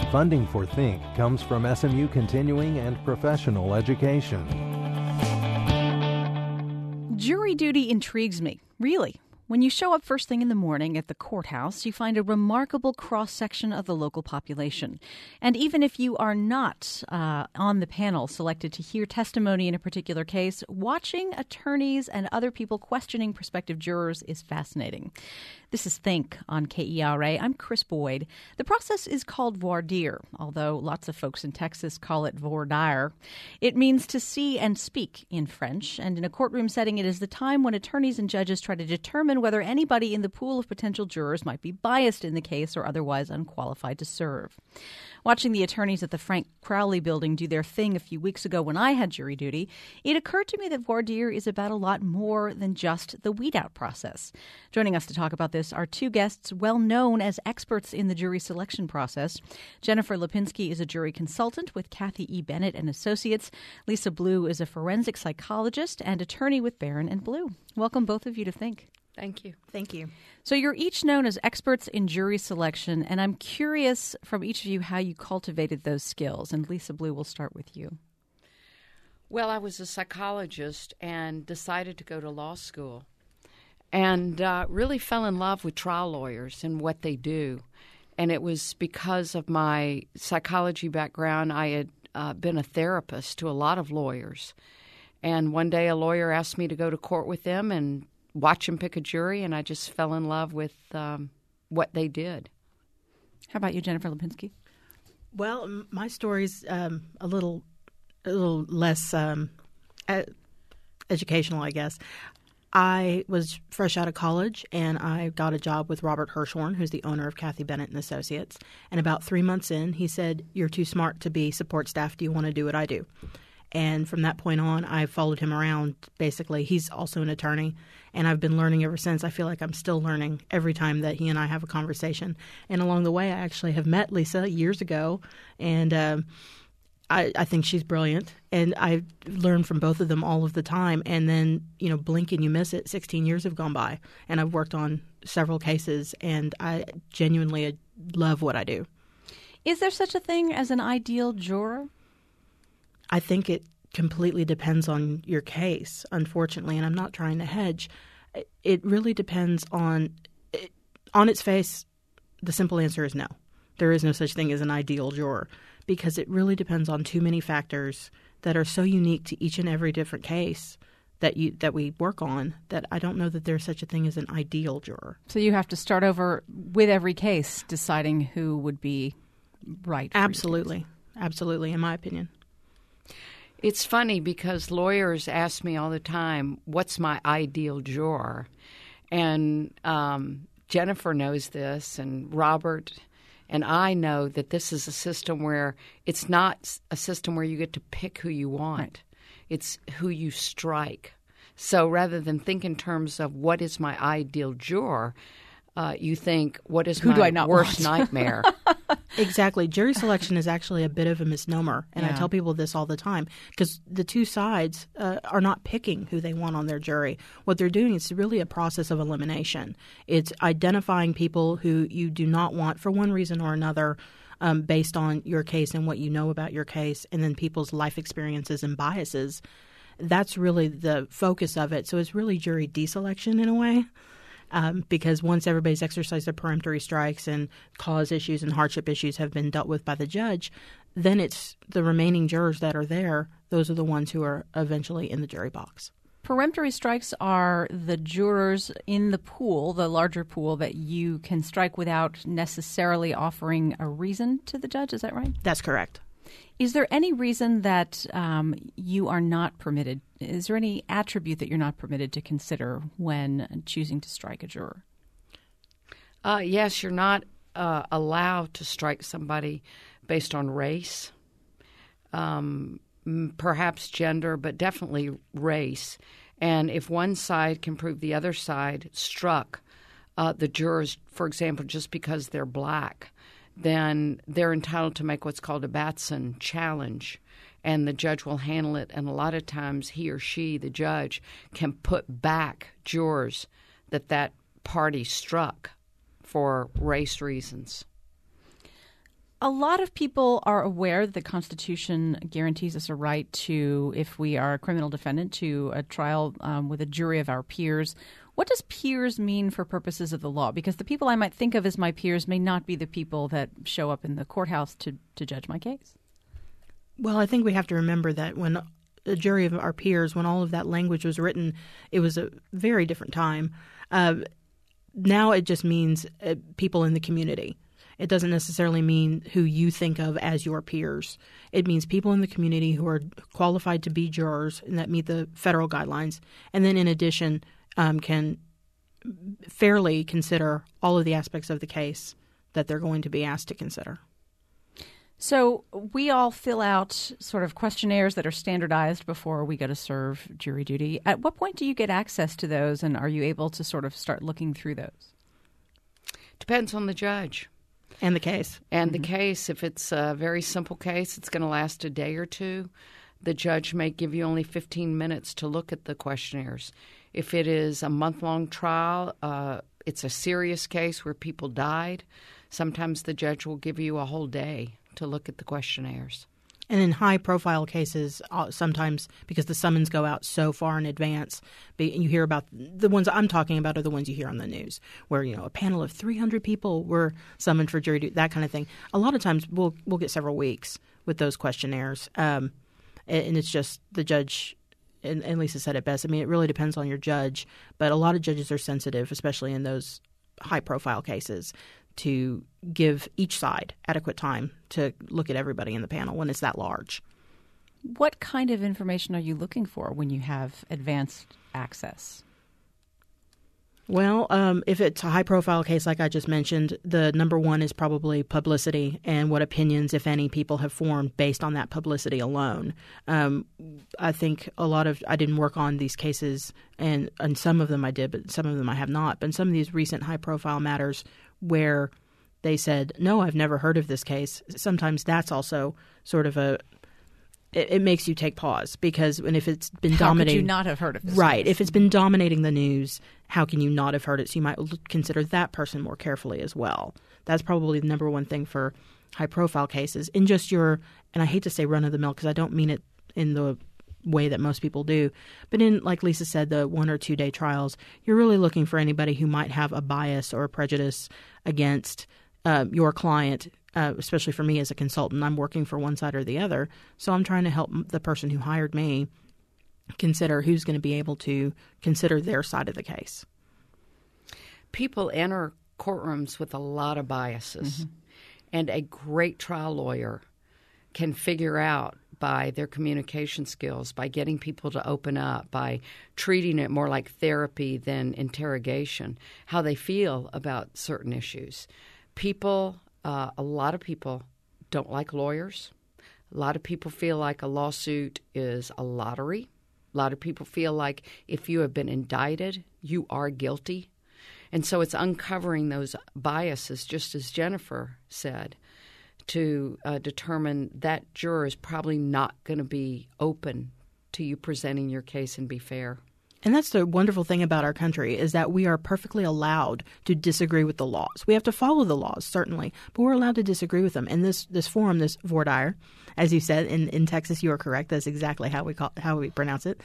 Funding for Think comes from SMU Continuing and Professional Education. Jury duty intrigues me, really. When you show up first thing in the morning at the courthouse, you find a remarkable cross-section of the local population. And even if you are not on the panel selected to hear testimony in a particular case, watching attorneys and other people questioning prospective jurors is fascinating. This is Think on KERA. I'm Chris Boyd. The process is called voir dire, although lots of folks in Texas call it voir dire. It means to see and speak in French, and in a courtroom setting, it is the time when attorneys and judges try to determine whether anybody in the pool of potential jurors might be biased in the case or otherwise unqualified to serve. Watching the attorneys at the Frank Crowley building do their thing a few weeks ago when I had jury duty, it occurred to me that voir dire is about a lot more than just the weed-out process. Joining us to talk about this are two guests well known as experts in the jury selection process. Jennifer Lipinski is a jury consultant with Kathy E. Bennett and Associates. Lisa Blue is a forensic psychologist and attorney with Barron and Blue. Welcome both of you to Think. Thank you. Thank you. So you're each known as experts in jury selection, and I'm curious from each of you how you cultivated those skills. And Lisa Blue, we'll start with you. Well, I was a psychologist and decided to go to law school and really fell in love with trial lawyers and what they do. And it was because of my psychology background. I had been a therapist to a lot of lawyers. And one day a lawyer asked me to go to court with them and watch him pick a jury, and I just fell in love with what they did. How about you, Jennifer Lipinski? Well, my story's a little less educational, I guess. I was fresh out of college, and I got a job with Robert Hirschhorn, who's the owner of Kathy Bennett and Associates. And about 3 months in, he said, "You're too smart to be support staff. Do you want to do what I do?" And from that point on, I followed him around. Basically, he's also an attorney, and I've been learning ever since. I feel like I'm still learning every time that he and I have a conversation. And along the way, I actually have met Lisa years ago, and I think she's brilliant. And I learn from both of them all of the time. And then, blink and you miss it. 16 years have gone by, and I've worked on several cases, and I genuinely love what I do. Is there such a thing as an ideal juror? I think it completely depends on your case, unfortunately, and I'm not trying to hedge. It really depends on its face, the simple answer is no. There is no such thing as an ideal juror because it really depends on too many factors that are so unique to each and every different case that we work on that I don't know that there's such a thing as an ideal juror. So you have to start over with every case deciding who would be right. Absolutely. Absolutely, in my opinion. It's funny because lawyers ask me all the time, what's my ideal juror? And Jennifer knows this, and Robert and I know that this is a system where it's not a system where you get to pick who you want. Right. It's who you strike. So rather than think in terms of what is my ideal juror, you think, what is my worst nightmare? Exactly. Jury selection is actually a bit of a misnomer, and I tell people this all the time because the two sides are not picking who they want on their jury. What they're doing is really a process of elimination. It's identifying people who you do not want for one reason or another based on your case and what you know about your case, and then people's life experiences and biases. That's really the focus of it. So it's really jury deselection in a way. Because once everybody's exercised their peremptory strikes and cause issues and hardship issues have been dealt with by the judge, then it's the remaining jurors that are there. Those are the ones who are eventually in the jury box. Peremptory strikes are the jurors in the pool, the larger pool, that you can strike without necessarily offering a reason to the judge. Is that right? That's correct. Is there any reason that you are not permitted? Is there any attribute that you're not permitted to consider when choosing to strike a juror? Yes, you're not allowed to strike somebody based on race, perhaps gender, but definitely race. And if one side can prove the other side struck the jurors, for example, just because they're black, then they're entitled to make what's called a Batson challenge, and the judge will handle it. And a lot of times he or she, the judge, can put back jurors that party struck for race reasons. A lot of people are aware that the Constitution guarantees us a right to, if we are a criminal defendant, to a trial with a jury of our peers. What does peers mean for purposes of the law? Because the people I might think of as my peers may not be the people that show up in the courthouse to judge my case. Well, I think we have to remember that when a jury of our peers, when all of that language was written, it was a very different time. Now it just means people in the community. It doesn't necessarily mean who you think of as your peers. It means people in the community who are qualified to be jurors and that meet the federal guidelines, and then in addition can fairly consider all of the aspects of the case that they're going to be asked to consider. So we all fill out sort of questionnaires that are standardized before we go to serve jury duty. At what point do you get access to those, and are you able to sort of start looking through those? Depends on the judge. And the case. And the case. If it's a very simple case, it's going to last a day or two. The judge may give you only 15 minutes to look at the questionnaires. If it is a month-long trial, it's a serious case where people died, sometimes the judge will give you a whole day to look at the questionnaires. And in high-profile cases, sometimes because the summons go out so far in advance, you hear about the ones I'm talking about are the ones you hear on the news, where a panel of 300 people were summoned for jury duty, that kind of thing. A lot of times we'll get several weeks with those questionnaires, and it's just the judge. And Lisa said it best. I mean, it really depends on your judge, but a lot of judges are sensitive, especially in those high-profile cases, to give each side adequate time to look at everybody in the panel when it's that large. What kind of information are you looking for when you have advanced access? Well, if it's a high-profile case like I just mentioned, the number one is probably publicity and what opinions, if any, people have formed based on that publicity alone. I think I didn't work on these cases, and some of them I did, but some of them I have not. But in some of these recent high-profile matters where they said, no, I've never heard of this case, sometimes that's also sort of it makes you take pause, because if it's been dominating, how could you not have heard of this? Right. case? If it's been dominating the news, how can you not have heard it? So you might consider that person more carefully as well. That's probably the number one thing for high-profile cases. In just and I hate to say run-of-the-mill because I don't mean it in the way that most people do, but in, like Lisa said, the 1 or 2 day trials, you're really looking for anybody who might have a bias or a prejudice against your client. Especially for me as a consultant, I'm working for one side or the other. So I'm trying to help the person who hired me consider who's going to be able to consider their side of the case. People enter courtrooms with a lot of biases, and a great trial lawyer can figure out by their communication skills, by getting people to open up, by treating it more like therapy than interrogation, how they feel about certain issues. A lot of people don't like lawyers. A lot of people feel like a lawsuit is a lottery. A lot of people feel like if you have been indicted, you are guilty. And so it's uncovering those biases, just as Jennifer said, to determine that juror is probably not going to be open to you presenting your case and be fair. And that's the wonderful thing about our country, is that we are perfectly allowed to disagree with the laws. We have to follow the laws, certainly, but we're allowed to disagree with them. And this forum, this voir dire, as you said, in Texas, you are correct. That's exactly how we pronounce it.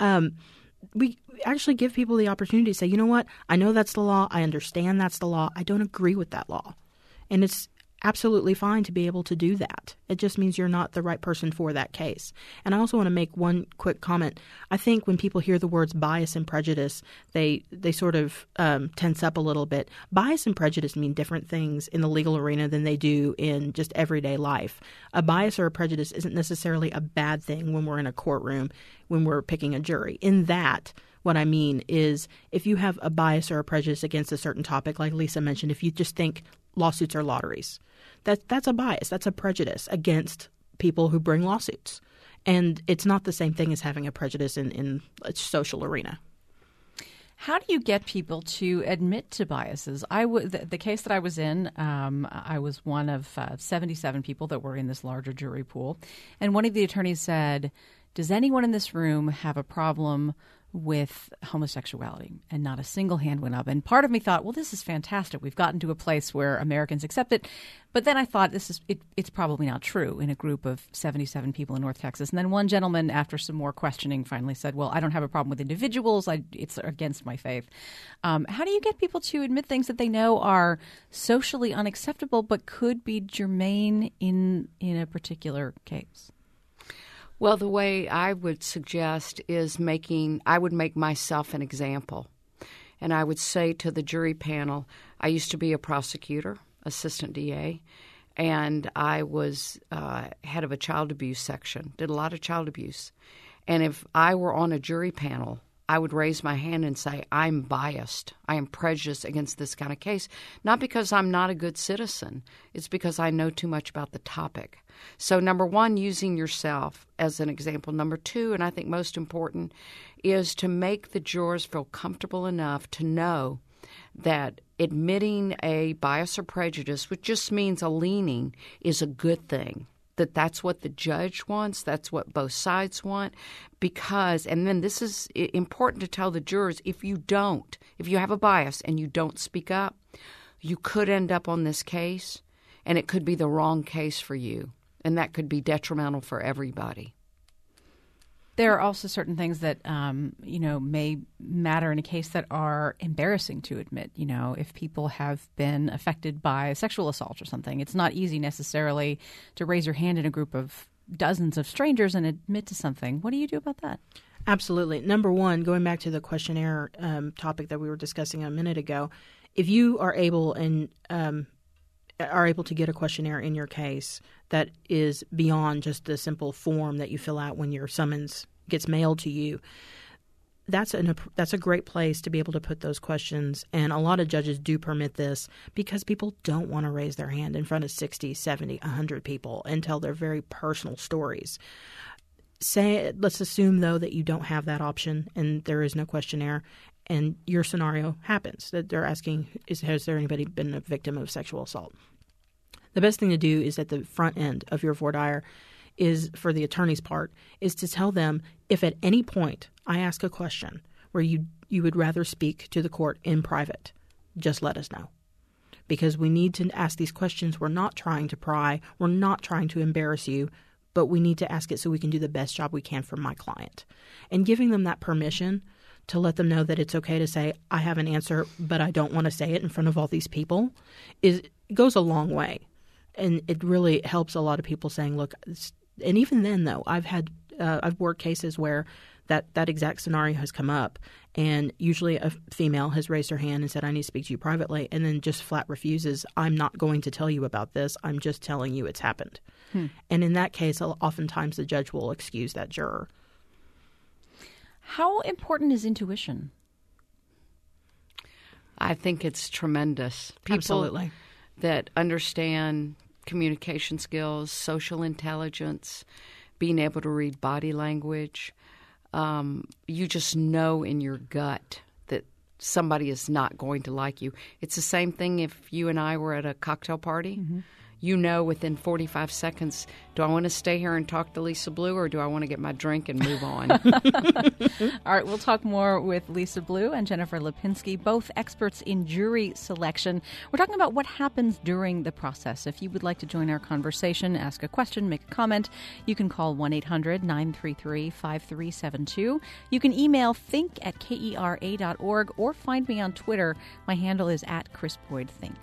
We actually give people the opportunity to say, you know what, I know that's the law. I understand that's the law. I don't agree with that law. And it's absolutely fine to be able to do that. It just means you're not the right person for that case. And I also want to make one quick comment. I think when people hear the words bias and prejudice, they sort of tense up a little bit. Bias and prejudice mean different things in the legal arena than they do in just everyday life. A bias or a prejudice isn't necessarily a bad thing when we're in a courtroom, when we're picking a jury. In that, what I mean is if you have a bias or a prejudice against a certain topic, like Lisa mentioned, if you just think lawsuits are lotteries, that's a bias. That's a prejudice against people who bring lawsuits. And it's not the same thing as having a prejudice in a social arena. How do you get people to admit to biases? The case that I was in, I was one of 77 people that were in this larger jury pool. And one of the attorneys said, does anyone in this room have a problem with homosexuality, and not a single hand went up. And part of me thought, well, this is fantastic. We've gotten to a place where Americans accept it. But then I thought, it's probably not true in a group of 77 people in North Texas. And then one gentleman, after some more questioning, finally said, well, I don't have a problem with individuals. It's against my faith. How do you get people to admit things that they know are socially unacceptable but could be germane in a particular case? Well, the way I would suggest is I would make myself an example. And I would say to the jury panel, I used to be a prosecutor, assistant DA, and I was head of a child abuse section, did a lot of child abuse. And if I were on a jury panel, I would raise my hand and say, I'm biased. I am prejudiced against this kind of case. Not because I'm not a good citizen. It's because I know too much about the topic. So number one, using yourself as an example. Number two, and I think most important, is to make the jurors feel comfortable enough to know that admitting a bias or prejudice, which just means a leaning, is a good thing. That's what the judge wants. That's what both sides want. Because, and then this is important to tell the jurors, if you have a bias and you don't speak up, you could end up on this case and it could be the wrong case for you. And that could be detrimental for everybody. There are also certain things that, may matter in a case that are embarrassing to admit. If people have been affected by sexual assault or something, it's not easy necessarily to raise your hand in a group of dozens of strangers and admit to something. What do you do about that? Absolutely. Number one, going back to the questionnaire topic that we were discussing a minute ago, if you are able to get a questionnaire in your case that is beyond just the simple form that you fill out when your summons gets mailed to you, that's a great place to be able to put those questions. And a lot of judges do permit this because people don't want to raise their hand in front of 60, 70, 100 people and tell their very personal stories. Let's assume, though, that you don't have that option and there is no questionnaire. And your scenario happens, that they're asking, has there anybody been a victim of sexual assault? The best thing to do is at the front end of your voir dire is, for the attorney's part, is to tell them, if at any point I ask a question where you would rather speak to the court in private, just let us know. Because we need to ask these questions. We're not trying to pry. We're not trying to embarrass you. But we need to ask it so we can do the best job we can for my client. And giving them that permission to let them know that it's okay to say, I have an answer, but I don't want to say it in front of all these people, goes a long way. And it really helps a lot of people saying, look, and even then, though, I've worked cases where that exact scenario has come up, and usually a female has raised her hand and said, I need to speak to you privately, and then just flat refuses, I'm not going to tell you about this, I'm just telling you it's happened. And in that case, oftentimes the judge will excuse that juror. How important is intuition? I think it's tremendous. People Absolutely. That understand communication skills, social intelligence, being able to read body language. You just know in your gut that somebody is not going to like you. It's the same thing if you and I were at a cocktail party. Mm-hmm. You know within 45 seconds, do I want to stay here and talk to Lisa Blue, or do I want to get my drink and move on? All right, we'll talk more with Lisa Blue and Jennifer Lipinski, both experts in jury selection. We're talking about what happens during the process. If you would like to join our conversation, ask a question, make a comment, you can call 1-800-933-5372. You can email think@kera.org or find me on Twitter. My handle is @ChrisBoydThink.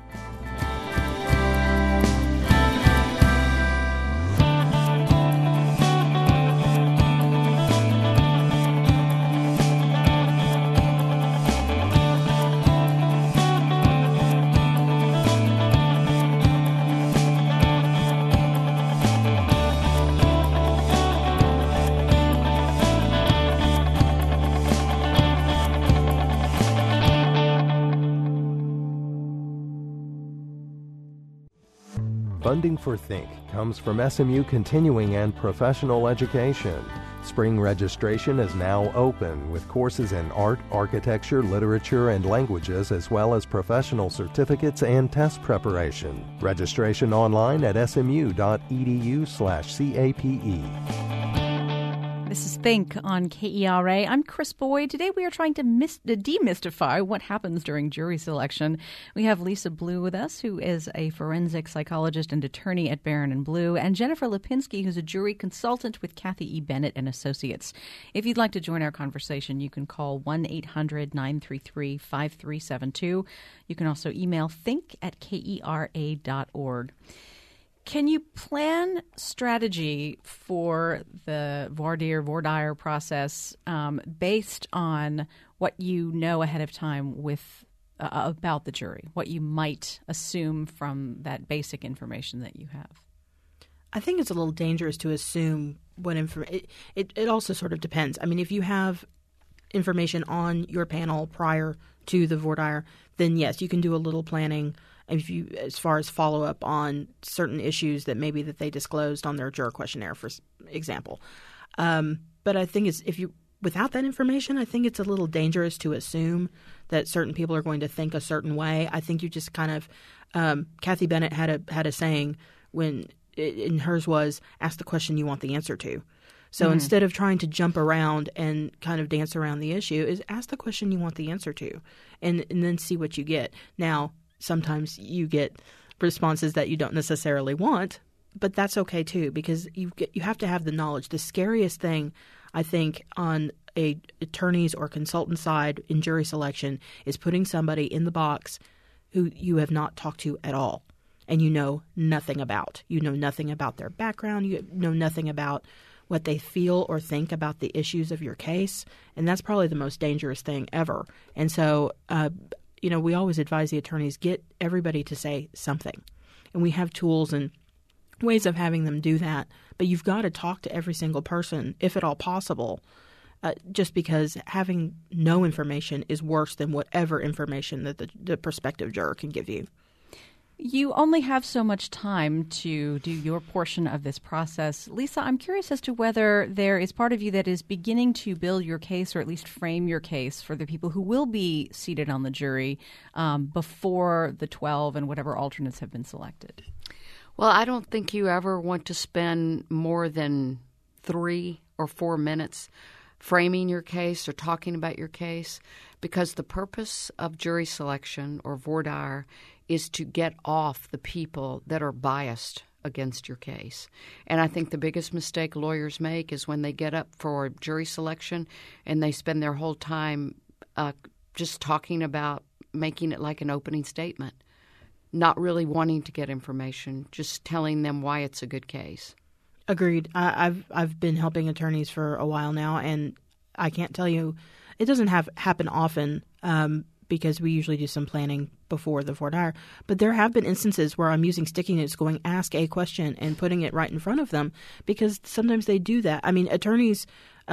Funding for Think comes from SMU Continuing and Professional Education. Spring registration is now open with courses in art, architecture, literature, and languages, as well as professional certificates and test preparation. Registration online at smu.edu/CAPE. This is Think on KERA. I'm Chris Boyd. Today we are trying to demystify what happens during jury selection. We have Lisa Blue with us, who is a forensic psychologist and attorney at Barron & Blue, and Jennifer Lipinski, who's a jury consultant with Kathy E. Bennett and Associates. If you'd like to join our conversation, you can call 1-800-933-5372. You can also email think@kera.org. Can you plan strategy for the voir dire process based on what you know ahead of time with about the jury, what you might assume from that basic information that you have? I think it's a little dangerous to assume what information. It also sort of depends. I mean, if you have information on your panel prior to the voir dire, then yes, you can do a little planning. If you, as far as follow up on certain issues that maybe that they disclosed on their juror questionnaire, for example. But I think without that information, I think it's a little dangerous to assume that certain people are going to think a certain way. I think you just kind of Kathy Bennett had a saying in hers was, ask the question you want the answer to. So instead of trying to jump around and kind of dance around the issue, is ask the question you want the answer to, and then see what you get. Now, sometimes you get responses that you don't necessarily want, but that's okay too, because you have to have the knowledge. The scariest thing, I think, on a attorney's or consultant side in jury selection is putting somebody in the box who you have not talked to at all and you know nothing about. You know nothing about their background. You know nothing about what they feel or think about the issues of your case, and that's probably the most dangerous thing ever. And so we always advise the attorneys, get everybody to say something. And we have tools and ways of having them do that. But you've got to talk to every single person, if at all possible, just because having no information is worse than whatever information that the prospective juror can give you. You only have so much time to do your portion of this process. Lisa, I'm curious as to whether there is part of you that is beginning to build your case or at least frame your case for the people who will be seated on the jury before the 12 and whatever alternates have been selected. Well, I don't think you ever want to spend more than 3 or 4 minutes framing your case or talking about your case, because the purpose of jury selection or voir dire is to get off the people that are biased against your case. And I think the biggest mistake lawyers make is when they get up for jury selection and they spend their whole time just talking about making it like an opening statement, not really wanting to get information, just telling them why it's a good case. Agreed. I've been helping attorneys for a while now, and I can't tell you, it doesn't happen often because we usually do some planning before the voir dire. But there have been instances where I'm using sticky notes going, ask a question, and putting it right in front of them, because sometimes they do that. I mean, attorneys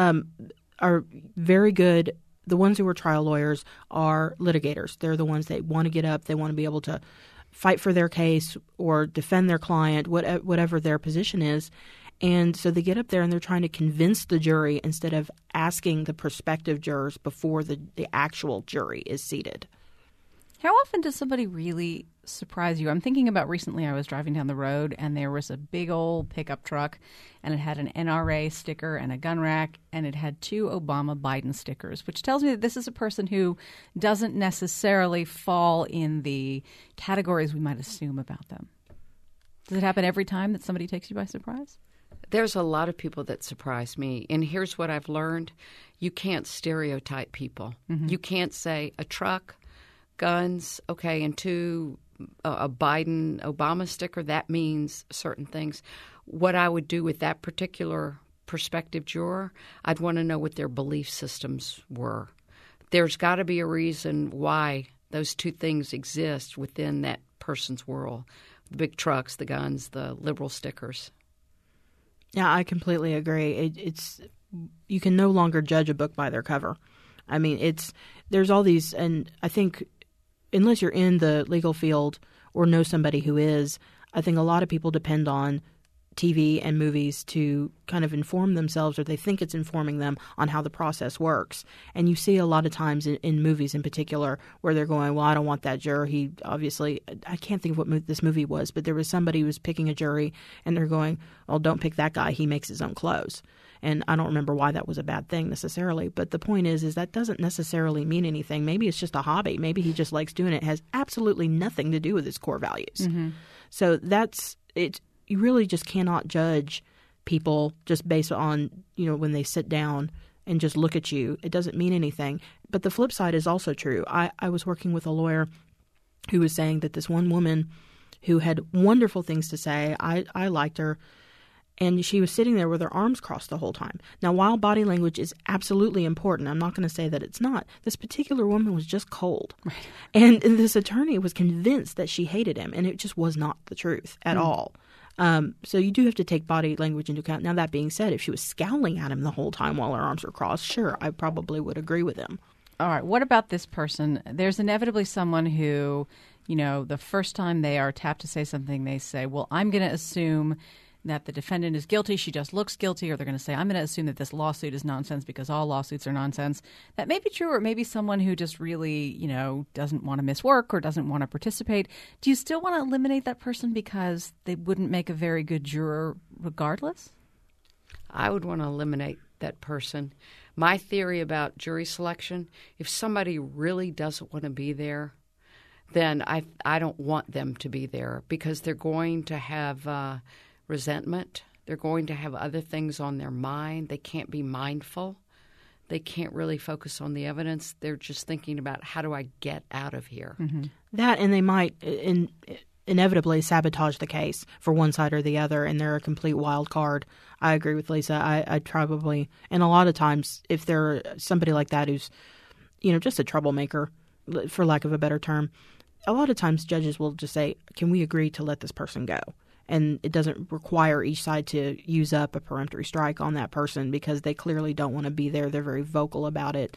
are very good. The ones who are trial lawyers are litigators. They're the ones that want to get up. They want to be able to fight for their case or defend their client, whatever their position is. And so they get up there and they're trying to convince the jury instead of asking the prospective jurors before the actual jury is seated. How often does somebody really surprise you? I'm thinking about recently I was driving down the road and there was a big old pickup truck and it had an NRA sticker and a gun rack and it had 2 Obama-Biden stickers, which tells me that this is a person who doesn't necessarily fall in the categories we might assume about them. Does it happen every time that somebody takes you by surprise? There's a lot of people that surprise me. And here's what I've learned. You can't stereotype people. Mm-hmm. You can't say a truck, guns, okay, and 2 a Biden-Obama sticker, that means certain things. What I would do with that particular prospective juror, I'd want to know what their belief systems were. There's got to be a reason why those 2 things exist within that person's world. The big trucks, the guns, the liberal stickers. Yeah, I completely agree. It's you can no longer judge a book by their cover. I mean, there's all these, and I think unless you're in the legal field or know somebody who is, I think a lot of people depend on TV and movies to kind of inform themselves, or they think it's informing them on how the process works. And you see a lot of times in movies in particular where they're going, well, I don't want that juror. He obviously, I can't think of what this movie was, but there was somebody who was picking a jury and they're going, well, don't pick that guy. He makes his own clothes. And I don't remember why that was a bad thing necessarily. But the point is that doesn't necessarily mean anything. Maybe it's just a hobby. Maybe he just likes doing it. It has absolutely nothing to do with his core values. Mm-hmm. So that's it. You really just cannot judge people just based on, when they sit down and just look at you. It doesn't mean anything. But the flip side is also true. I was working with a lawyer who was saying that this one woman who had wonderful things to say, I liked her, and she was sitting there with her arms crossed the whole time. Now, while body language is absolutely important, I'm not going to say that it's not, this particular woman was just cold. Right. And this attorney was convinced that she hated him, and it just was not the truth at all. So you do have to take body language into account. Now, that being said, if she was scowling at him the whole time while her arms were crossed, sure, I probably would agree with him. All right. What about this person? There's inevitably someone who, the first time they are tapped to say something, they say, well, I'm going to assume that the defendant is guilty. She just looks guilty. Or they're going to say, I'm going to assume that this lawsuit is nonsense because all lawsuits are nonsense. That may be true, or it may be someone who just really, doesn't want to miss work or doesn't want to participate. Do you still want to eliminate that person because they wouldn't make a very good juror regardless? I would want to eliminate that person. My theory about jury selection, if somebody really doesn't want to be there, then I don't want them to be there because they're going to have resentment. They're going to have other things on their mind. They can't be mindful. They can't really focus on the evidence. They're just thinking about, how do I get out of here? Mm-hmm. That, and they might inevitably sabotage the case for one side or the other, and they're a complete wild card. I agree with Lisa. I'd probably, and a lot of times, if they're somebody like that who's, just a troublemaker, for lack of a better term, a lot of times judges will just say, can we agree to let this person go? And it doesn't require each side to use up a peremptory strike on that person because they clearly don't want to be there. They're very vocal about it.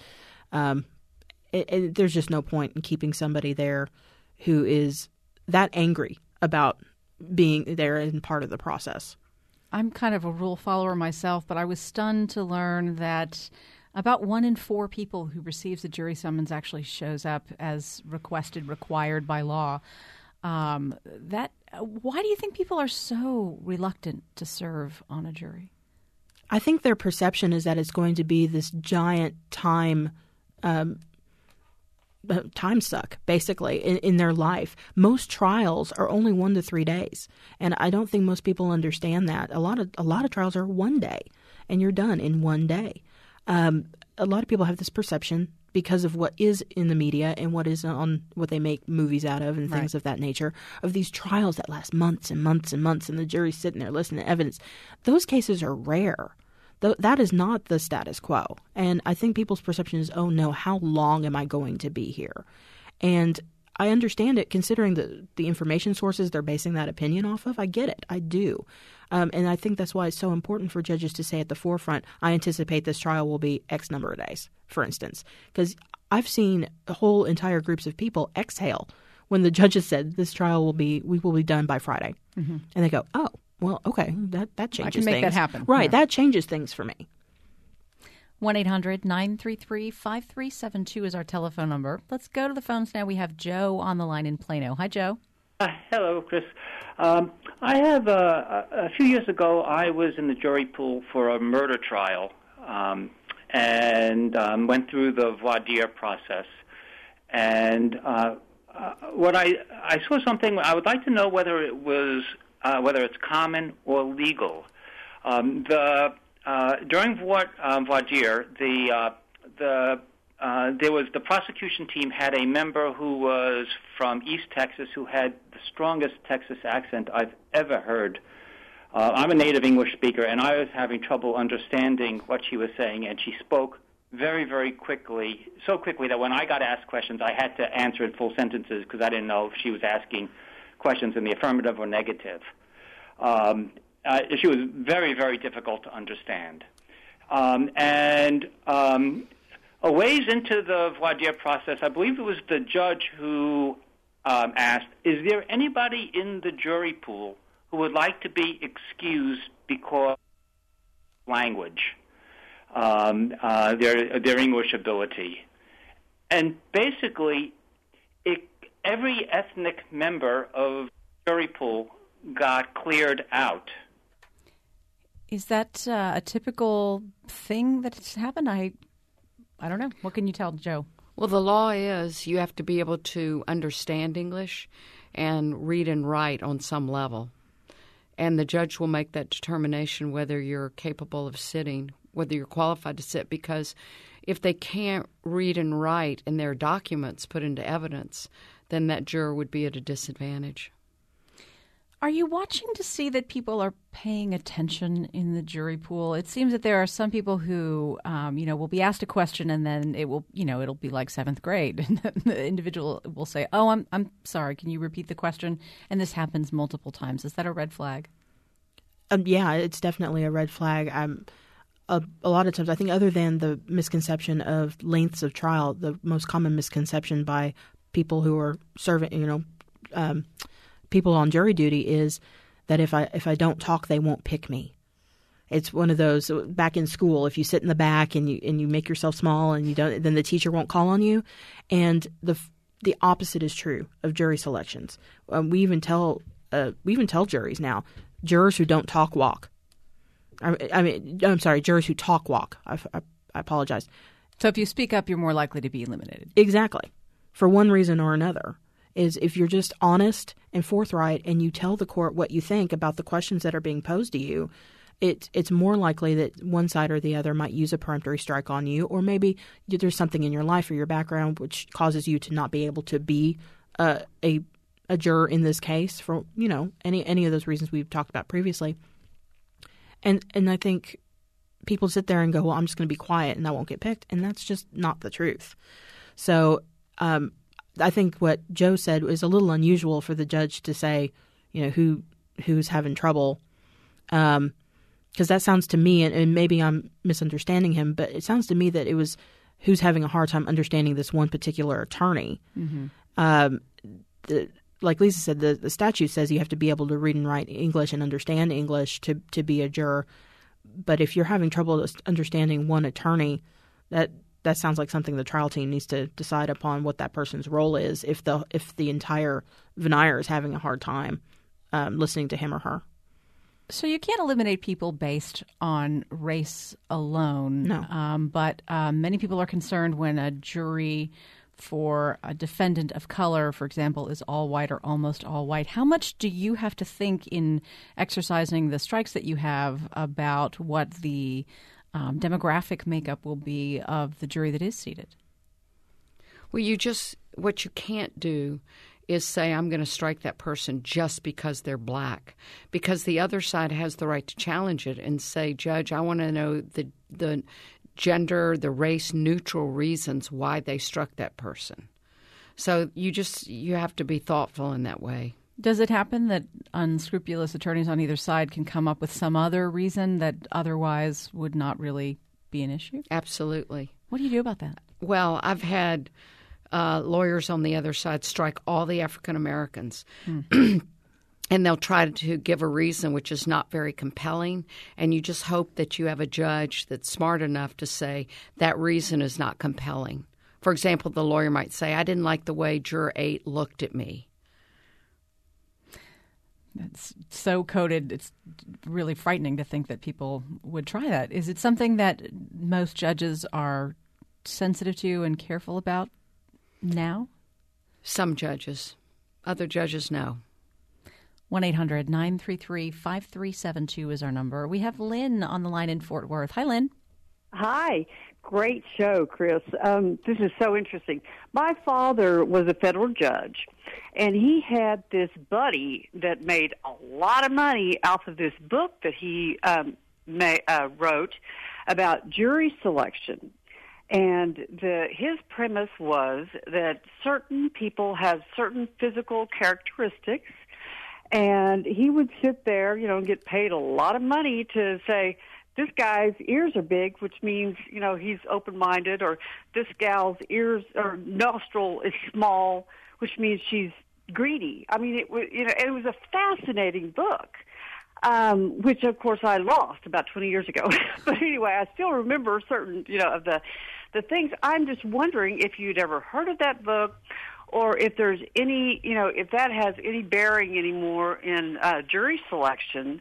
There's just no point in keeping somebody there who is that angry about being there and part of the process. I'm kind of a rule follower myself, but I was stunned to learn that about 1 in 4 people who receives a jury summons actually shows up as required by law. Why do you think people are so reluctant to serve on a jury? I think their perception is that it's going to be this giant time suck, basically, in their life. Most trials are only 1 to 3 days, and I don't think most people understand that. A lot of trials are 1 day, and you're done in 1 day. A lot of people have this perception because of what is in the media and what is on what they make movies out of and things of that nature, of these trials that last months and months and months, and the jury's sitting there listening to evidence. Those cases are rare. That is not the status quo. And I think people's perception is, oh no, how long am I going to be here? And I understand it, considering the information sources they're basing that opinion off of. I get it. I do. And I think that's why it's so important for judges to say at the forefront, I anticipate this trial will be X number of days, for instance. Because I've seen whole entire groups of people exhale when the judges said we will be done by Friday. Mm-hmm. And they go, oh, well, okay, that changes things. I can make that happen. Right, that changes things for me. 1-800-933-5372 is our telephone number. Let's go to the phones now. We have Joe on the line in Plano. Hi, Joe. Hello, Chris. I have a few years ago, I was in the jury pool for a murder trial and went through the voir dire process. And what I saw something. I would like to know whether it's common or legal. During voir dire, there was the prosecution team had a member who was from East Texas who had the strongest Texas accent I've ever heard. I'm a native English speaker, and I was having trouble understanding what she was saying, and she spoke very, very quickly, so quickly that when I got asked questions, I had to answer in full sentences because I didn't know if she was asking questions in the affirmative or negative. She was very, very difficult to understand. A ways into the voir dire process, I believe it was the judge who asked, is there anybody in the jury pool who would like to be excused because of language, their English ability? And basically, every ethnic member of the jury pool got cleared out. Is that a typical thing that's happened? I don't know. What can you tell, Joe? Well, the law is you have to be able to understand English and read and write on some level. And the judge will make that determination whether you're capable of sitting, whether you're qualified to sit, because if they can't read and write and their documents put into evidence, then that juror would be at a disadvantage. Are you watching to see that people are paying attention in the jury pool? It seems that there are some people who, will be asked a question and then it'll be like seventh grade. And the individual will say, "Oh, I'm sorry. Can you repeat the question?" And this happens multiple times. Is that a red flag? Yeah, it's definitely a red flag. A lot of times, I think, other than the misconception of lengths of trial, the most common misconception by people who are serving, people on jury duty is that if I don't talk, they won't pick me. It's one of those back in school. If you sit in the back and you make yourself small and you don't, then the teacher won't call on you. And the opposite is true of jury selections. We even tell juries now, jurors who don't talk walk. I'm sorry, jurors who talk walk. I apologize. So if you speak up, you're more likely to be eliminated. Exactly, for one reason or another. Is if you're just honest and forthright and you tell the court what you think about the questions that are being posed to you, it's more likely that one side or the other might use a peremptory strike on you, or maybe there's something in your life or your background which causes you to not be able to be a juror in this case for any of those reasons we've talked about previously. And I think people sit there and go, well, I'm just going to be quiet and I won't get picked, and that's just not the truth. So I think what Joe said is a little unusual for the judge to say, who's having trouble, because that sounds to me, and maybe I'm misunderstanding him, but it sounds to me that it was who's having a hard time understanding this one particular attorney. Mm-hmm. Like Lisa said, the statute says you have to be able to read and write English and understand English to be a juror. But if you're having trouble understanding one attorney, that sounds like something the trial team needs to decide upon what that person's role is if the entire veneer is having a hard time listening to him or her. So you can't eliminate people based on race alone. No. But many people are concerned when a jury for a defendant of color, for example, is all white or almost all white. How much do you have to think in exercising the strikes that you have about what the demographic makeup will be of the jury that is seated? Well, what you can't do is say, I'm going to strike that person just because they're black, because the other side has the right to challenge it and say, Judge, I want to know the gender, the race-neutral reasons why they struck that person. So you have to be thoughtful in that way. Does it happen that unscrupulous attorneys on either side can come up with some other reason that otherwise would not really be an issue? Absolutely. What do you do about that? Well, I've had lawyers on the other side strike all the African Americans. And they'll try to give a reason which is not very compelling, and you just hope that you have a judge that's smart enough to say that reason is not compelling. For example, the lawyer might say, I didn't like the way Juror 8 looked at me. It's so coded, it's really frightening to think that people would try that. Is it something that most judges are sensitive to and careful about now? Some judges. Other judges, no. 1-800-933-5372 is our number. We have Lynn on the line in Fort Worth. Hi, Lynn. Hi. Great show, Chris. This is so interesting. My father was a federal judge, and he had this buddy that made a lot of money off of this book that he wrote about jury selection. And his premise was that certain people have certain physical characteristics, and he would sit there, and get paid a lot of money to say, this guy's ears are big, which means, he's open-minded, or this gal's ears or nostril is small, which means she's greedy. I mean, it was a fascinating book, which, of course, I lost about 20 years ago. But anyway, I still remember certain, of the things. I'm just wondering if you'd ever heard of that book, or if there's any, if that has any bearing anymore in jury selection.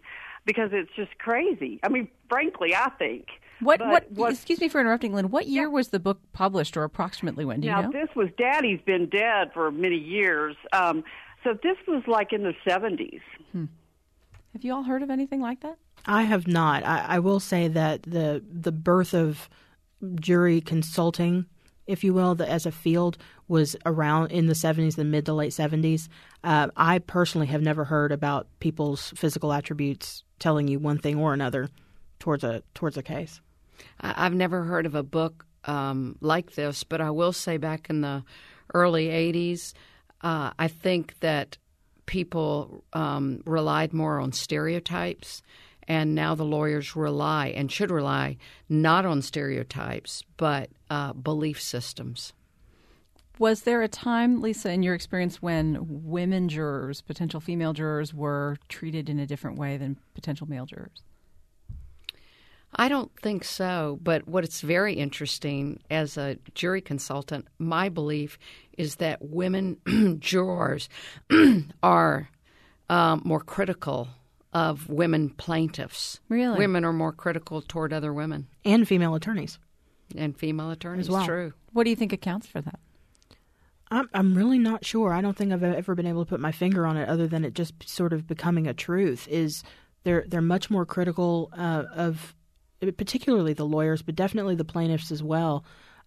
because it's just crazy. I mean, frankly, I think. What excuse me for interrupting, Lynn. What year was the book published, or approximately when? Do you know? This was, Daddy's been dead for many years. So this was like in the 70s. Have you all heard of anything like that? I have not. I will say that the birth of jury consulting, if you will, as a field was around in the 70s, the mid to late 70s. I personally have never heard about people's physical attributes telling you one thing or another towards a case. I've never heard of a book like this, but I will say back in the early 80s, I think that people relied more on stereotypes, and now the lawyers rely and should rely not on stereotypes but belief systems. Was there a time, Lisa, in your experience when women jurors, potential female jurors, were treated in a different way than potential male jurors? I don't think so, but what's very interesting as a jury consultant, my belief is that women jurors are more critical of women plaintiffs. Really? Women are more critical toward other women. And female attorneys. And female attorneys, as well. True. What do you think accounts for that? I'm really not sure. I don't think I've ever been able to put my finger on it other than it just sort of becoming a truth. Is they're much more critical of particularly the lawyers, but definitely the plaintiffs as well.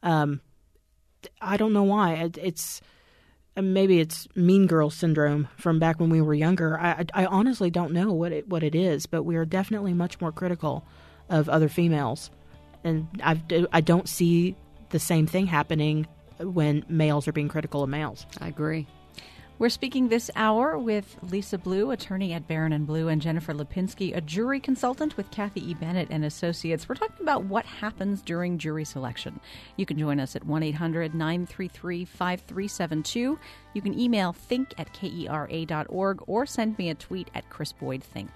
I don't know why. It's maybe it's mean girl syndrome from back when we were younger. I honestly don't know what it is, but we are definitely much more critical of other females, and I don't see the same thing happening when males are being critical of males. I agree. We're speaking this hour with Lisa Blue, attorney at Barron & Blue, and Jennifer Lipinski, a jury consultant with Kathy E. Bennett and Associates. We're talking about what happens during jury selection. You can join us at 1-800-933-5372. You can email think@kera.org or send me a tweet at Chris Boyd Think.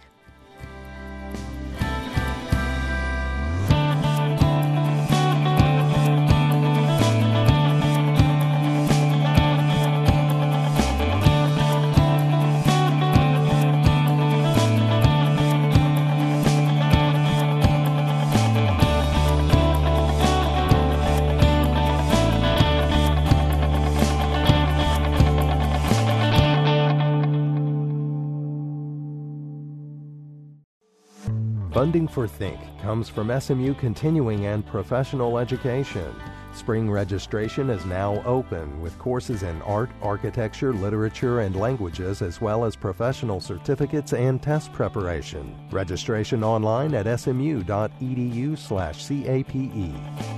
Funding for Think comes from SMU Continuing and Professional Education. Spring registration is now open with courses in art, architecture, literature, and languages, as well as professional certificates and test preparation. Registration online at smu.edu/CAPE.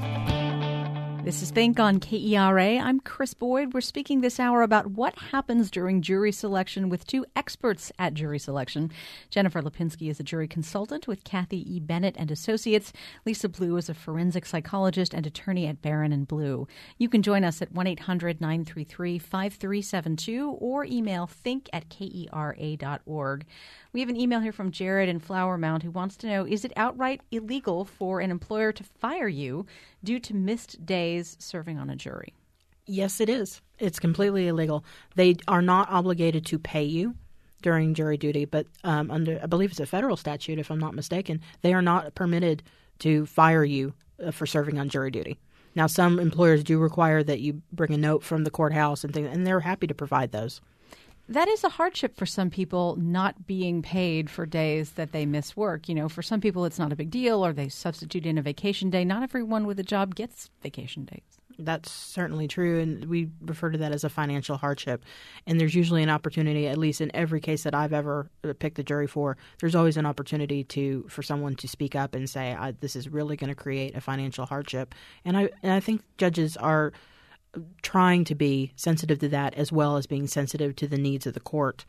This is Think on KERA. I'm Chris Boyd. We're speaking this hour about what happens during jury selection with two experts at jury selection. Jennifer Lipinski is a jury consultant with Kathy E. Bennett and Associates. Lisa Blue is a forensic psychologist and attorney at Barron & Blue. You can join us at 1-800-933-5372 or email think@kera.org. We have an email here from Jared in Flower Mound who wants to know, is it outright illegal for an employer to fire you due to missed days serving on a jury? Yes, it is. It's completely illegal. They are not obligated to pay you during jury duty, but under, I believe it's a federal statute, if I'm not mistaken, they are not permitted to fire you for serving on jury duty. Now, some employers do require that you bring a note from the courthouse and things, and they're happy to provide those. That is a hardship for some people, not being paid for days that they miss work. You know, for some people it's not a big deal, or they substitute in a vacation day. Not everyone with a job gets vacation days. That's certainly true, and we refer to that as a financial hardship. And there's usually an opportunity, at least in every case that I've ever picked the jury for, there's always an opportunity for someone to speak up and say, this is really going to create a financial hardship. And I think judges are trying to be sensitive to that, as well as being sensitive to the needs of the court,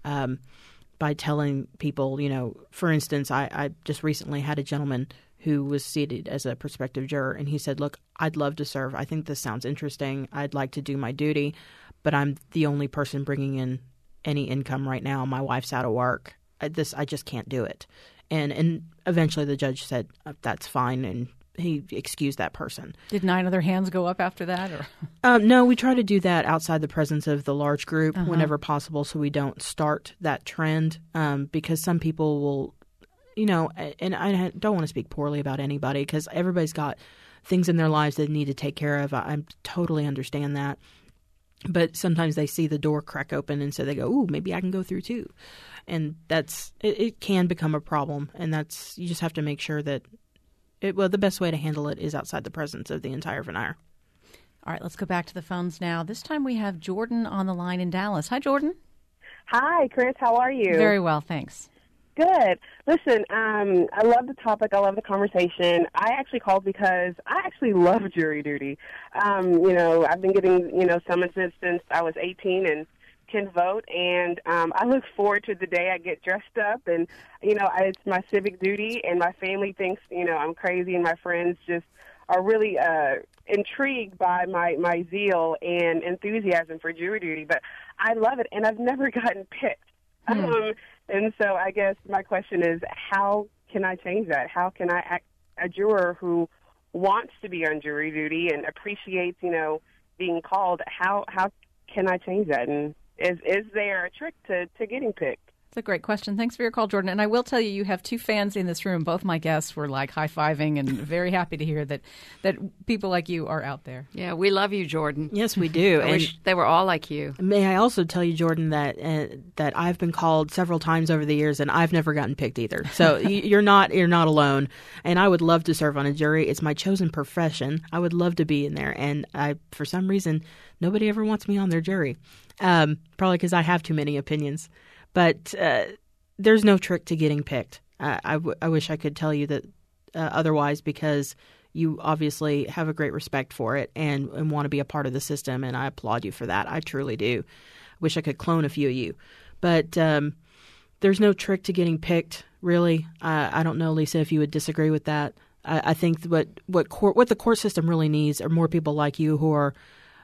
by telling people, you know, for instance, I just recently had a gentleman who was seated as a prospective juror, and he said, look, I'd love to serve. I think this sounds interesting. I'd like to do my duty, but I'm the only person bringing in any income right now. My wife's out of work. I just can't do it. And eventually the judge said, that's fine, and he excused that person. Did 9 other hands go up after that? Or? No, we try to do that outside the presence of the large group whenever possible, so we don't start that trend, because some people will and I don't want to speak poorly about anybody because everybody's got things in their lives they need to take care of. I totally understand that. But sometimes they see the door crack open and so they go, ooh, maybe I can go through too. And it can become a problem. And you just have to make sure that the best way to handle it is outside the presence of the entire veneer. All right, let's go back to the phones now. This time we have Jordan on the line in Dallas. Hi, Jordan. Hi, Chris. How are you? Very well, thanks. Good. Listen, I love the topic. I love the conversation. I actually called because I actually love jury duty. I've been getting, summonses since I was 18 and can vote, and I look forward to the day I get dressed up, and, it's my civic duty, and my family thinks, I'm crazy, and my friends just are really intrigued by my zeal and enthusiasm for jury duty, but I love it, and I've never gotten picked. And so I guess my question is, how can I change that? How can I act a juror who wants to be on jury duty and appreciates, being called? How can I change that? And is there a trick to getting picked? It's a great question. Thanks for your call, Jordan. And I will tell you, you have two fans in this room. Both my guests were like high-fiving and very happy to hear that people like you are out there. Yeah, we love you, Jordan. Yes, we do. I wish they were all like you. May I also tell you, Jordan, that I've been called several times over the years, and I've never gotten picked either. So you're not alone. And I would love to serve on a jury. It's my chosen profession. I would love to be in there. And for some reason, nobody ever wants me on their jury. Probably because I have too many opinions. But there's no trick to getting picked. I wish I could tell you that otherwise, because you obviously have a great respect for it and want to be a part of the system, and I applaud you for that. I truly do. Wish I could clone a few of you. But there's no trick to getting picked, really. I don't know, Lisa, if you would disagree with that. I think what the court system really needs are more people like you who are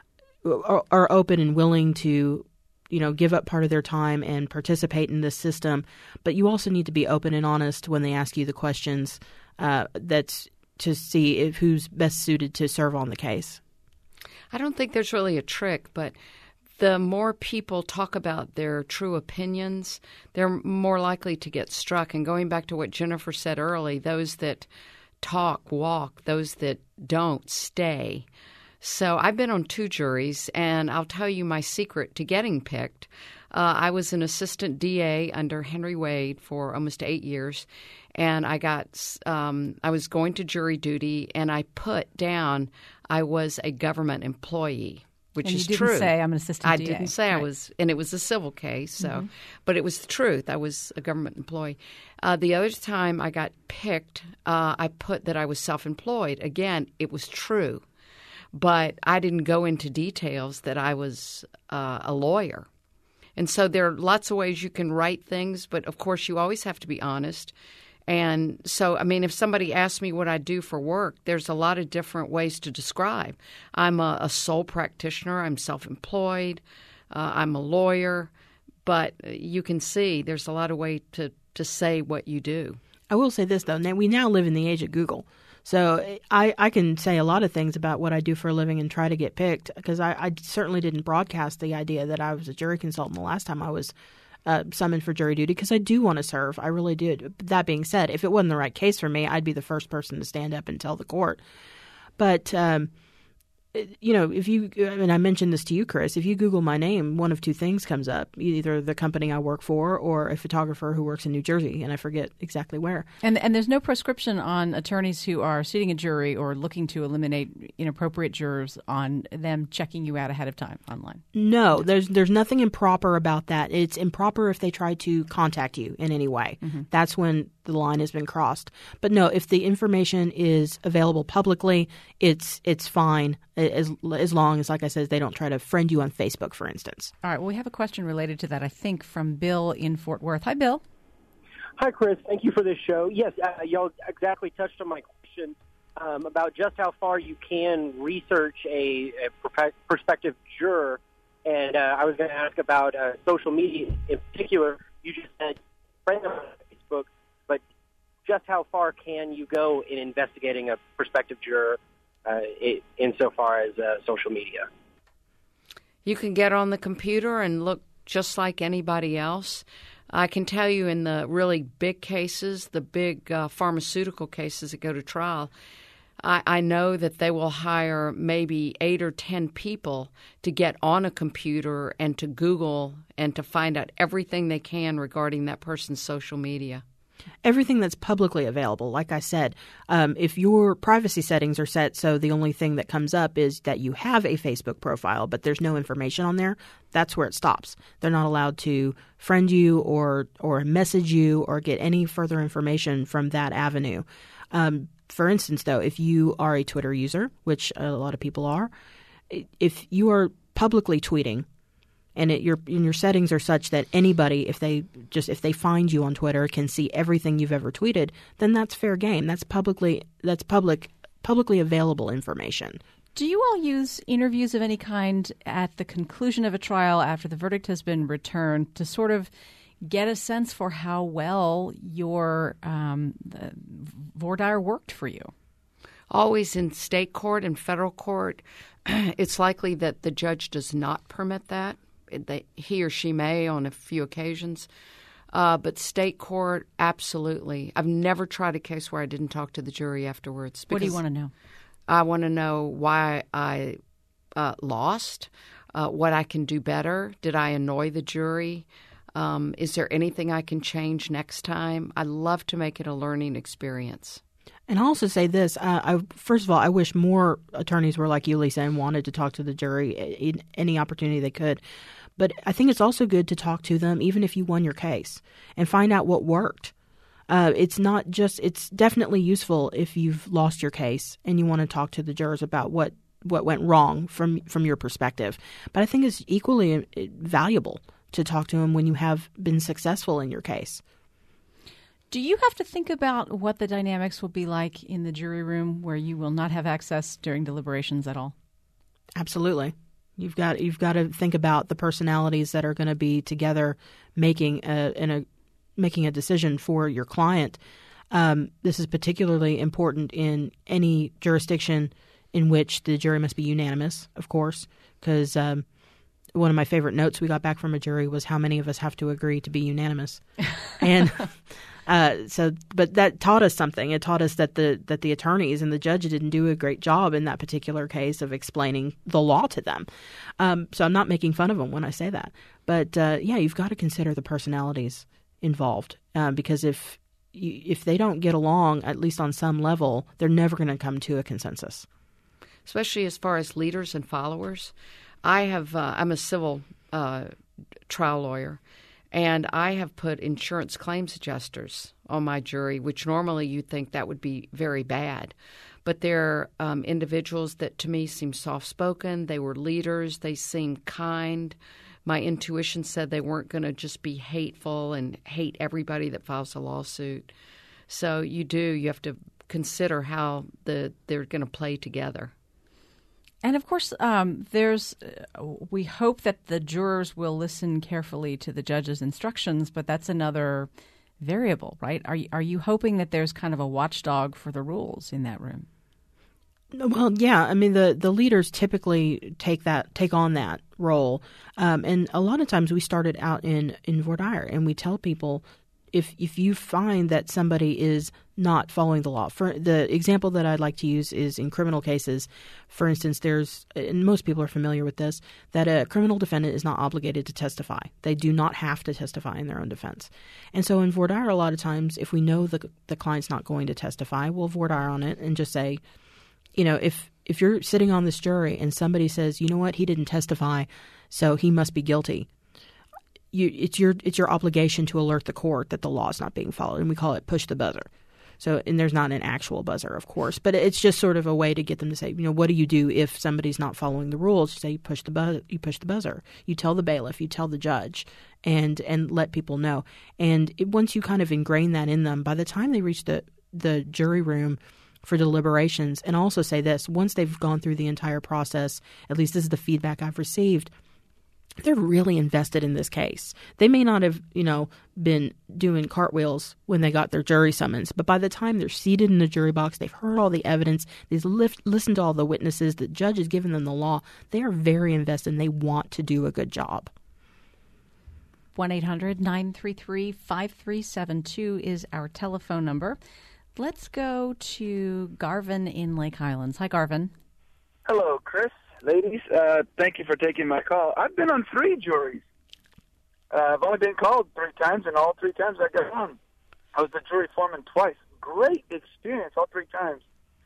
open and willing to give up part of their time and participate in this system. But you also need to be open and honest when they ask you the questions that's to see who's best suited to serve on the case. I don't think there's really a trick, but the more people talk about their true opinions, they're more likely to get struck. And going back to what Jennifer said early, those that talk, walk, those that don't, stay. So I've been on 2 juries, and I'll tell you my secret to getting picked. I was an assistant DA under Henry Wade for almost 8 years, and I was going to jury duty, and I put down I was a government employee, which is true. You didn't say I'm an assistant DA. I didn't say I was, and it was a civil case, so, but it was the truth. I was a government employee. The other time I got picked, I put that I was self-employed. Again, it was true. But I didn't go into details that I was a lawyer. And so there are lots of ways you can write things, but of course you always have to be honest. And so, if somebody asks me what I do for work, there's a lot of different ways to describe. I'm a sole practitioner. I'm self-employed. I'm a lawyer. But you can see there's a lot of ways to say what you do. I will say this, though. We now live in the age of Google. So I can say a lot of things about what I do for a living and try to get picked, because I certainly didn't broadcast the idea that I was a jury consultant the last time I was summoned for jury duty, because I do want to serve. I really did. That being said, if it wasn't the right case for me, I'd be the first person to stand up and tell the court. But if you, and I mentioned this to you, Chris, if you Google my name, one of 2 things comes up: either the company I work for or a photographer who works in New Jersey, and I forget exactly where. And there's no prescription on attorneys who are seating a jury or looking to eliminate inappropriate jurors on them checking you out ahead of time online. No, there's nothing improper about that. It's improper if they try to contact you in any way. That's when the line has been crossed. But no, if the information is available publicly, it's fine, as long as, like I said, they don't try to friend you on Facebook, for instance. All right. Well, we have a question related to that, I think, from Bill in Fort Worth. Hi, Bill. Hi, Chris. Thank you for this show. Yes, y'all exactly touched on my question about just how far you can research a prospective juror. And I was going to ask about social media in particular. You just said friend on Facebook, but just how far can you go in investigating a prospective juror insofar as social media? You can get on the computer and look just like anybody else. I can tell you in the really big cases, the big pharmaceutical cases that go to trial, I know that they will hire maybe 8 or 10 people to get on a computer and to Google and to find out everything they can regarding that person's social media. Everything that's publicly available, like I said, if your privacy settings are set so the only thing that comes up is that you have a Facebook profile, but there's no information on there, that's where it stops. They're not allowed to friend you or message you or get any further information from that avenue. For instance, though, if you are a Twitter user, which a lot of people are, if you are publicly tweeting, and your settings are such that anybody, if they find you on Twitter, can see everything you've ever tweeted, then that's fair game. That's publicly available information. Do you all use interviews of any kind at the conclusion of a trial after the verdict has been returned to sort of get a sense for how well your voir dire worked for you? Always in state court and federal court, it's likely that the judge does not permit that. He or she may on a few occasions. But state court, absolutely. I've never tried a case where I didn't talk to the jury afterwards. What do you want to know? I want to know why I lost, what I can do better. Did I annoy the jury? Is there anything I can change next time? I love to make it a learning experience. And I'll also say this. First of all, I wish more attorneys were like you, Lisa, and wanted to talk to the jury in any opportunity they could. But I think it's also good to talk to them even if you won your case and find out what worked. It's definitely useful if you've lost your case and you want to talk to the jurors about what went wrong from your perspective. But I think it's equally valuable to talk to them when you have been successful in your case. Do you have to think about what the dynamics will be like in the jury room where you will not have access during deliberations at all? Absolutely. You've got to think about the personalities that are going to be together making a decision for your client. This is particularly important in any jurisdiction in which the jury must be unanimous, of course, because one of my favorite notes we got back from a jury was how many of us have to agree to be unanimous. And but that taught us something. It taught us that the attorneys and the judge didn't do a great job in that particular case of explaining the law to them. So I'm not making fun of them when I say that. But you've got to consider the personalities involved because if they don't get along, at least on some level, they're never going to come to a consensus. Especially as far as leaders and followers. I'm a civil trial lawyer, and I have put insurance claims adjusters on my jury, which normally you'd think that would be very bad. But they're individuals that to me seem soft-spoken. They were leaders. They seemed kind. My intuition said they weren't going to just be hateful and hate everybody that files a lawsuit. So you have to consider how they're going to play together. And of course, we hope that the jurors will listen carefully to the judge's instructions, but that's another variable, right? Are you hoping that there's kind of a watchdog for the rules in that room? Well, yeah. I mean, the leaders typically take on that role, and a lot of times we started out in voir dire, and we tell people if you find that somebody is not following the law. For the example that I'd like to use is in criminal cases. For instance, and most people are familiar with this, that a criminal defendant is not obligated to testify. They do not have to testify in their own defense. And so in voir dire, a lot of times, if we know the client's not going to testify, we'll voir dire on it and just say, if you're sitting on this jury and somebody says, you know what, he didn't testify, so he must be guilty. It's your obligation to alert the court that the law is not being followed, and we call it push the buzzer. So, and there's not an actual buzzer, of course, but it's just sort of a way to get them to say, what do you do if somebody's not following the rules? You say you push the buzzer. You tell the bailiff, you tell the judge, and let people know. And once you kind of ingrain that in them, by the time they reach the jury room for deliberations, and also say this, once they've gone through the entire process, at least this is the feedback I've received, they're really invested in this case. They may not have, been doing cartwheels when they got their jury summons, but by the time they're seated in the jury box, they've heard all the evidence, they've listened to all the witnesses, the judge has given them the law. They are very invested and they want to do a good job. 1-800-933-5372 is our telephone number. Let's go to Garvin in Lake Highlands. Hi, Garvin. Hello, Chris. Ladies, thank you for taking my call. I've been on 3 juries. I've only been called 3 times, and all 3 times I got on. I was the jury foreman twice. Great experience all 3 times.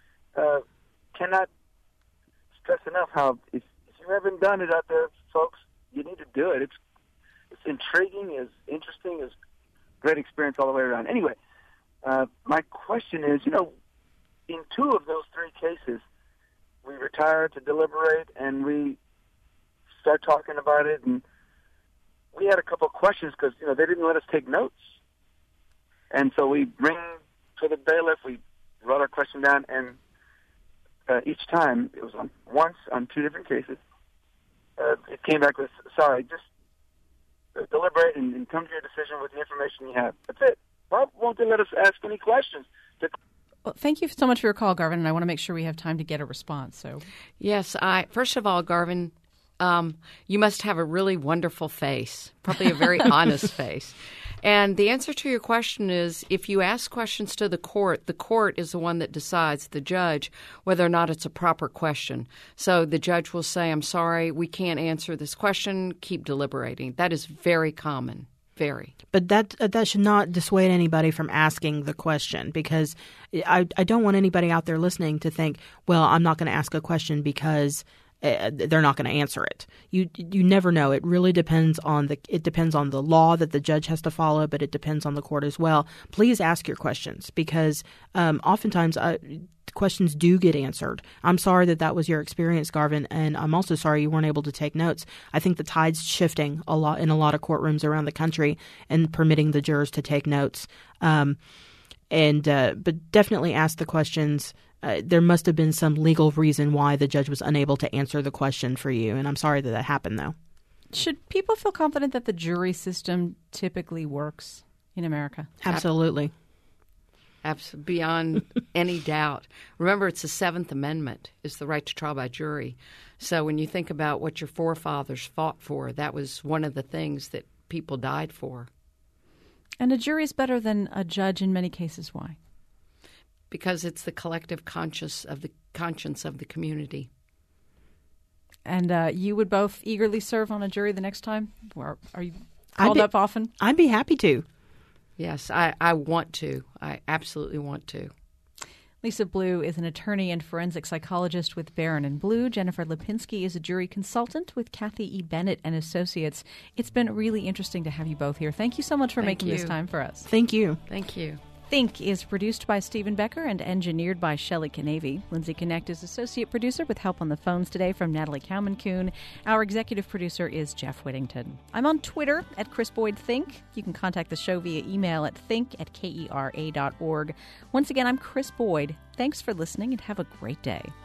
Cannot stress enough how if you haven't done it out there, folks, you need to do it. It's intriguing, it's interesting, it's great experience all the way around. Anyway, my question is, in 2 of those 3 cases, we retired to deliberate, and we start talking about it, and we had a couple of questions because, they didn't let us take notes. And so we bring to the bailiff, we wrote our question down, and each time, it was once on 2 different cases, it came back with, sorry, just deliberate and come to your decision with the information you have. That's it. Why won't they let us ask any questions? Well, thank you so much for your call, Garvin, and I want to make sure we have time to get a response. So, yes, first of all, Garvin, you must have a really wonderful face, probably a very honest face. And the answer to your question is, if you ask questions to the court is the one that decides, the judge, whether or not it's a proper question. So the judge will say, I'm sorry, we can't answer this question, keep deliberating. That is very common. Very. But that should not dissuade anybody from asking the question, because I don't want anybody out there listening to think, well, I'm not going to ask a question because they're not going to answer it. You never know. It really depends on the law that the judge has to follow, but it depends on the court as well. Please ask your questions, because oftentimes questions do get answered. I'm sorry that was your experience, Garvin, and I'm also sorry you weren't able to take notes. I think the tide's shifting a lot in a lot of courtrooms around the country and permitting the jurors to take notes. But definitely ask the questions. There must have been some legal reason why the judge was unable to answer the question for you, and I'm sorry that happened, though. Should people feel confident that the jury system typically works in America? Absolutely. Beyond any doubt. Remember, it's the 7th Amendment, is the right to trial by jury. So when you think about what your forefathers fought for, that was one of the things that people died for. And a jury is better than a judge in many cases. Why? Because it's the collective conscience of the community. And you would both eagerly serve on a jury the next time? Or are you called up often? I'd be happy to. Yes, I want to. I absolutely want to. Lisa Blue is an attorney and forensic psychologist with Barron & Blue. Jennifer Lipinski is a jury consultant with Kathy E. Bennett and Associates. It's been really interesting to have you both here. Thank you so much for making this time for us. Thank you. Thank you. Think is produced by Stephen Becker and engineered by Shelley Canavy. Lindsay Connect is associate producer with help on the phones today from Natalie Cowman-Kuhn. Our executive producer is Jeff Whittington. I'm on Twitter at Chris Boyd Think. You can contact the show via email at think@kera.org. Once again, I'm Chris Boyd. Thanks for listening and have a great day.